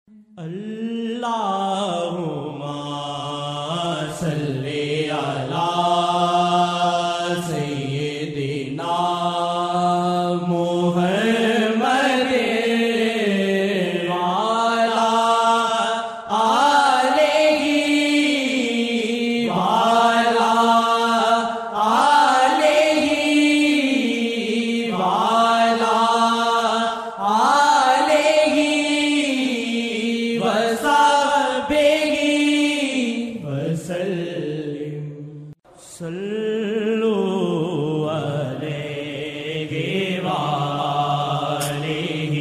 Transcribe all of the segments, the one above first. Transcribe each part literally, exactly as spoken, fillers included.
اللہم صلی علی سیدنا محمد وعلی آلہ وعلی آلہ وعلی آلہ وصحبہ وسلم صلو علیہ وآلہ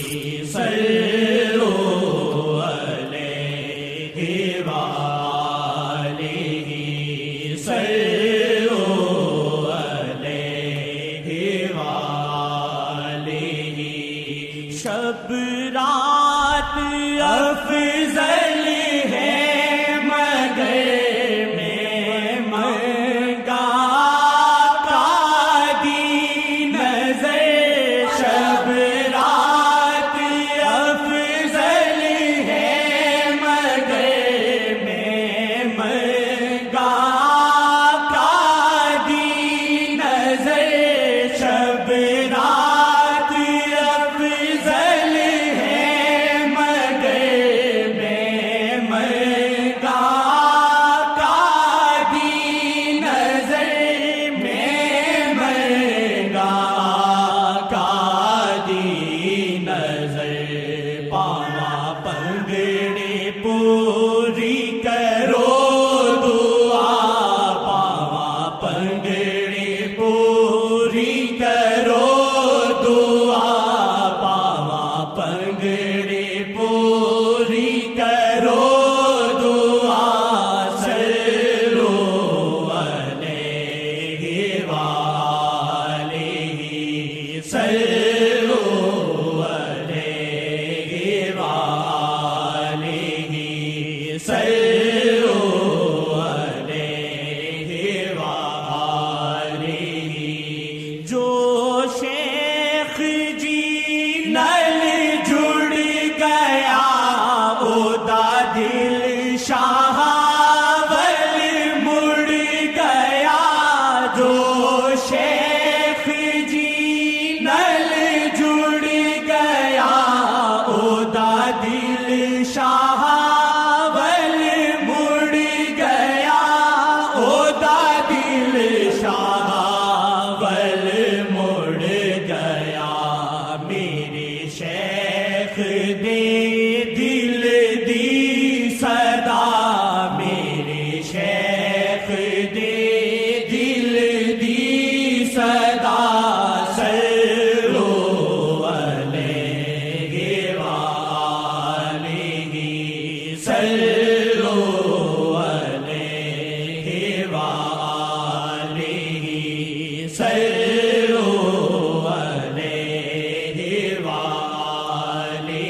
صلو علیہ وآلہ صلو علیہ وآلہ شب رات افضل ہے مگر میں منگا کا دی نظر شب رات افضل ہے مگر میں منگا کا دی نظر شب رات افضل ہے مگر میں منگا کا دی نظر میں منگا کا دی نظر پاوا پنگڑے پوری کرو دعا پاوا پنگڑے پوری کرو دعا پاوا پنگڑے پوری کرو دعا صلو علیہ وآلہ صلو علیہ وآلہ صلو علیہ وآلہ جو شیخ جی نل جڑ گیا ادا دل شاہول مڑ گیا جو شیخ جی نل جڑ گیا ادا دل شاہول مڑ گیا ادا دل شاہول مڑ گیا میرے شیخ دے دل دی صدا میرے شیخ دے دل دی صدا صلو علیہ وآلہ صلو علیہ وآلہ صلو علیہ وآلہ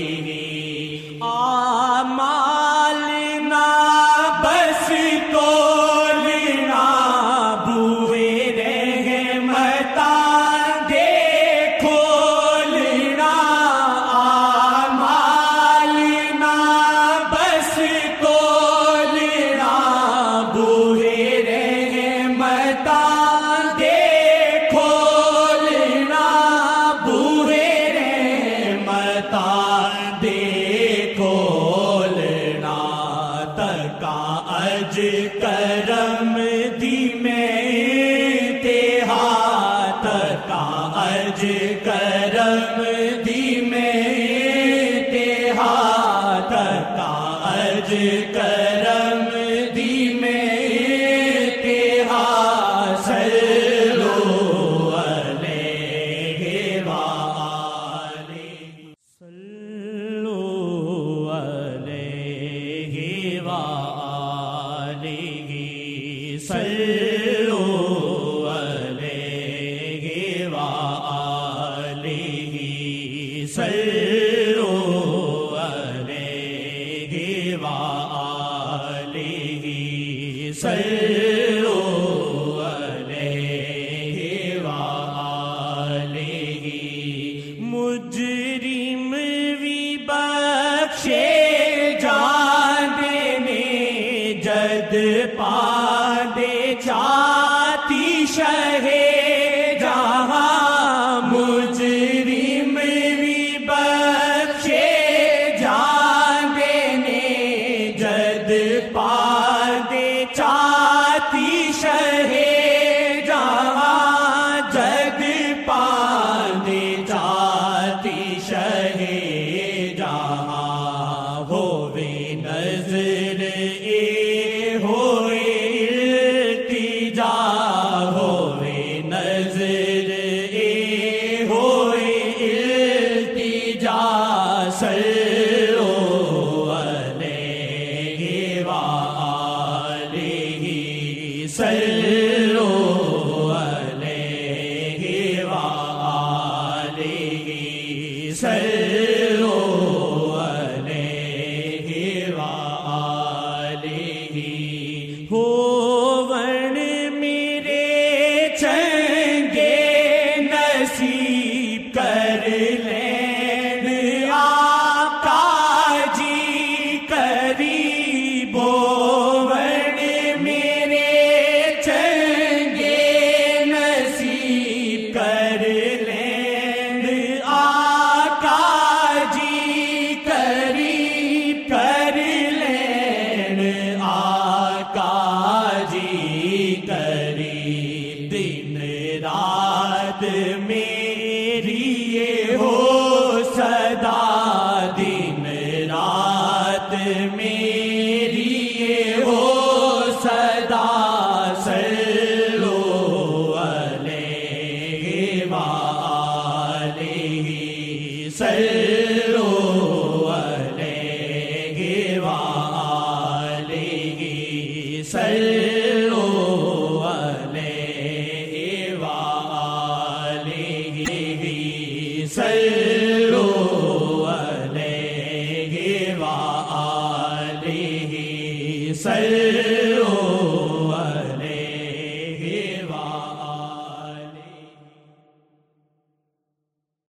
آمال نہ بس تولنا بوئے رحمتاں دے کھولنا آمال نہ بس تولنا بوئے رحمتاں دے کھولنا بوئے رحمتاں دے کھولنا تکا اج کرم دی میں تہا تکا اج کرم دی میں تہا تکا اج کرم دی میں تہا صلو علیہ وآلہ صلو علیہ وآلہ صلو علیہ وآلہ صلو علیہ وآلہ صلو علیہ وآلہ مجرم بھی بخشے میری یہ ہو صدا صلو علیہ وآلہ صلو علیہ وآلہ صلو علیہ وآلہ صلو علیہ وآلہ صلو